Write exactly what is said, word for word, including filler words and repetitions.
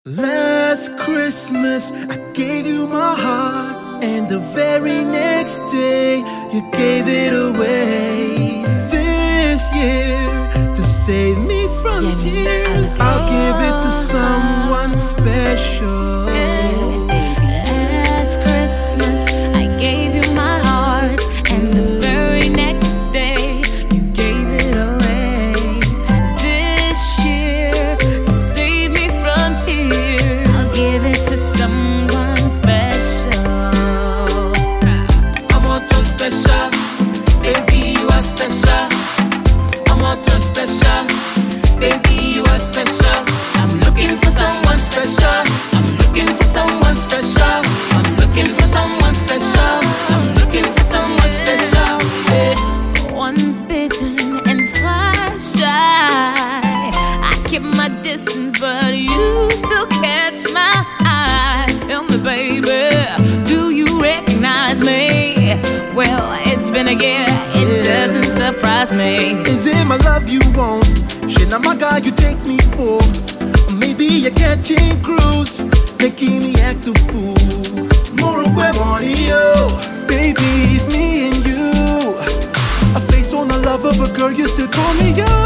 Last Christmas, I gave you my heart, and the very next day, you gave it away. This year, to save me from tears, I'll give it to someone special. Last Christmas, I gave you my heart, and the very next day, you gave it away. This year, to save me from tears, I'll give it to someone special. I'm all too special, baby, you are special. I'm all too special, baby, you are special. I'm looking for someone special. I'm looking for someone special. I'm looking for someone special. I'm looking for someone special. Hey. Once bitten and twice shy, I keep my distance, but you still catch my eye. Tell me, baby, do you recognize me? Well, it's been a year, it Yeah. doesn't surprise me. Is it my love you want? Shit, I'm a guy you take me for. Maybe you're catching cruise, making me act a fool. More money, yo. Baby, it's me and you. A face on a lover, but girl, you still call me yo.